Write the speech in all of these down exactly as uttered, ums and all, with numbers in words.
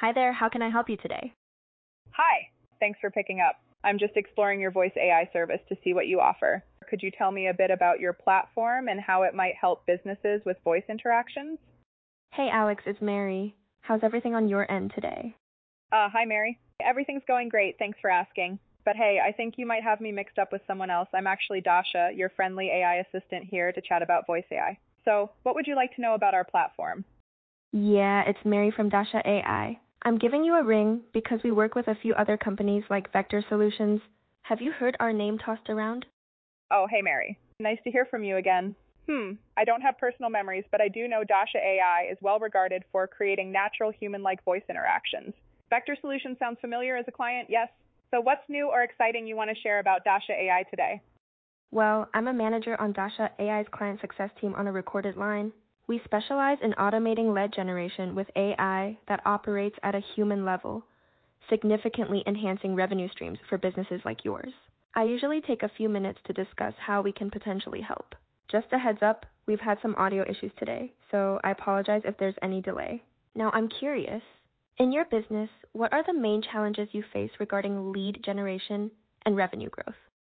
Hi there, how can I help you today? Hi, thanks for picking up. I'm just exploring your voice A I service to see what you offer. Could you tell me a bit about your platform and how it might help businesses with voice interactions? Hey Alex, it's Mary. How's everything on your end today? Uh, hi, Mary. Everything's going great, thanks for asking. But hey, I think you might have me mixed up with someone else. I'm actually Dasha, your friendly A I assistant here to chat about voice A I. So, what would you like to know about our platform? Yeah, it's Mary from Dasha A I. I'm giving you a ring because we work with a few other companies like Vector Solutions. Have you heard our name tossed around? Oh, hey, Mary. Nice to hear from you again. Hmm, I don't have personal memories, but I do know Dasha A I is well regarded for creating natural human-like voice interactions. Vector Solutions sounds familiar as a client, yes? So what's new or exciting you want to share about Dasha A I today? Well, I'm a manager on Dasha A I's client success team on a recorded line. We specialize in automating lead generation with A I that operates at a human level, significantly enhancing revenue streams for businesses like yours. I usually take a few minutes to discuss how we can potentially help. Just a heads up, we've had some audio issues today, so I apologize if there's any delay. Now, I'm curious, in your business, what are the main challenges you face regarding lead generation and revenue growth?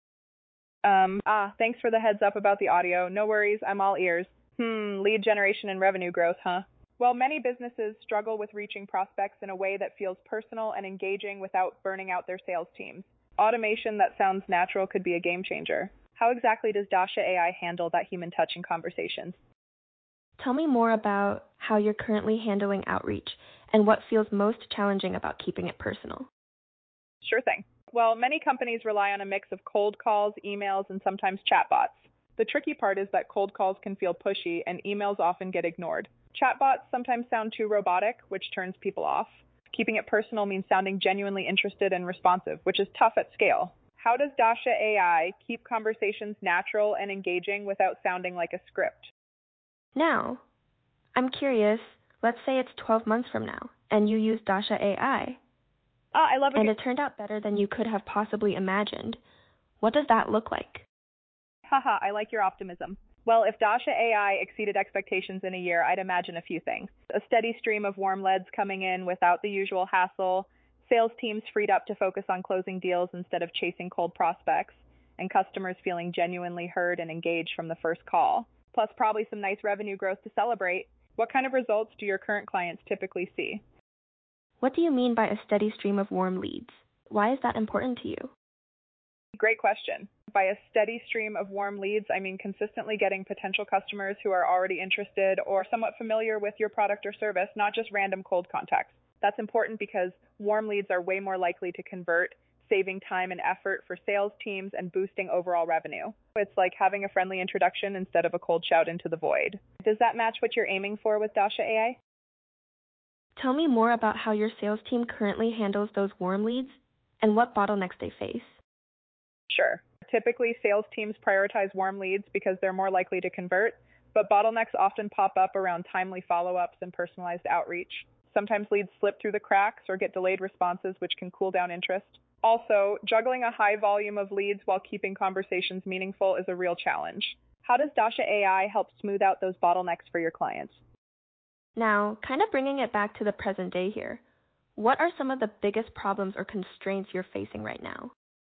Um, ah, thanks for the heads up about the audio. No worries, I'm all ears. Hmm, lead generation and revenue growth, huh? Well, many businesses struggle with reaching prospects in a way that feels personal and engaging without burning out their sales teams. Automation that sounds natural could be a game changer. How exactly does Dasha A I handle that human touch in conversations? Tell me more about how you're currently handling outreach and what feels most challenging about keeping it personal. Sure thing. Well, many companies rely on a mix of cold calls, emails, and sometimes chatbots. The tricky part is that cold calls can feel pushy and emails often get ignored. Chatbots sometimes sound too robotic, which turns people off. Keeping it personal means sounding genuinely interested and responsive, which is tough at scale. How does Dasha A I keep conversations natural and engaging without sounding like a script? Now, I'm curious, let's say it's twelve months from now, and you use Dasha A I, Ah, I love a and good... it turned out better than you could have possibly imagined. What does that look like? Haha, I like your optimism. Well, if Dasha A I exceeded expectations in a year, I'd imagine a few things. A steady stream of warm leads coming in without the usual hassle, sales teams freed up to focus on closing deals instead of chasing cold prospects, and customers feeling genuinely heard and engaged from the first call. Plus, probably some nice revenue growth to celebrate. What kind of results do your current clients typically see? What do you mean by a steady stream of warm leads? Why is that important to you? Great question. By a steady stream of warm leads, I mean consistently getting potential customers who are already interested or somewhat familiar with your product or service, not just random cold contacts. That's important because warm leads are way more likely to convert, saving time and effort for sales teams and boosting overall revenue. It's like having a friendly introduction instead of a cold shout into the void. Does that match what you're aiming for with Dasha A I? Tell me more about how your sales team currently handles those warm leads and what bottlenecks they face. Sure. Typically, sales teams prioritize warm leads because they're more likely to convert, but bottlenecks often pop up around timely follow-ups and personalized outreach. Sometimes leads slip through the cracks or get delayed responses, which can cool down interest. Also, juggling a high volume of leads while keeping conversations meaningful is a real challenge. How does Dasha A I help smooth out those bottlenecks for your clients? Now, kind of bringing it back to the present day here, what are some of the biggest problems or constraints you're facing right now?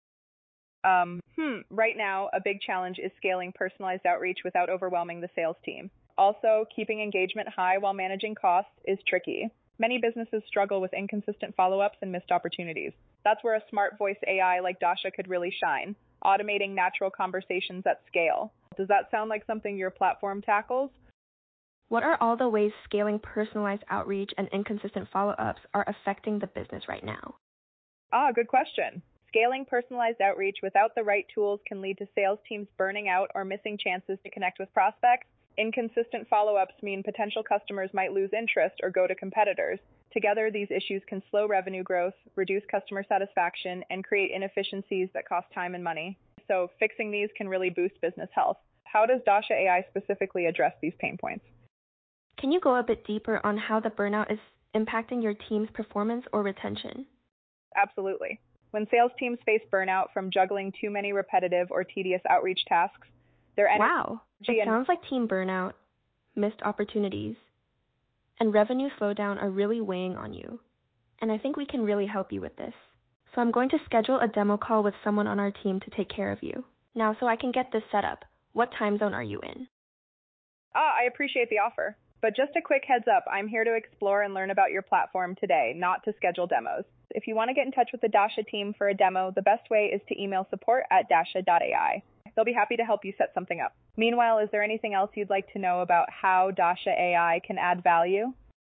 Um, hmm, right now, a big challenge is scaling personalized outreach without overwhelming the sales team. Also, keeping engagement high while managing costs is tricky. Many businesses struggle with inconsistent follow-ups and missed opportunities. That's where a smart voice A I like Dasha could really shine, automating natural conversations at scale. Does that sound like something your platform tackles? What are all the ways scaling personalized outreach and inconsistent follow-ups are affecting the business right now? Ah, good question. Scaling personalized outreach without the right tools can lead to sales teams burning out or missing chances to connect with prospects. Inconsistent follow-ups mean potential customers might lose interest or go to competitors. Together, these issues can slow revenue growth, reduce customer satisfaction, and create inefficiencies that cost time and money. So fixing these can really boost business health. How does Dasha A I specifically address these pain points? Can you go a bit deeper on how the burnout is impacting your team's performance or retention? Absolutely. When sales teams face burnout from juggling too many repetitive or tedious outreach tasks, their energy Wow, it and sounds like team burnout, missed opportunities, and revenue slowdown are really weighing on you. and I think we can really help you with this. So I'm going to schedule a demo call with someone on our team to take care of you. Now, so I can get this set up, what time zone are you in? Ah, I appreciate the offer. But just a quick heads up, I'm here to explore and learn about your platform today, not to schedule demos. If you want to get in touch with the Dasha team for a demo, the best way is to email support at dasha dot A I. They'll be happy to help you set something up. Meanwhile, is there anything else you'd like to know about how Dasha A I can add value?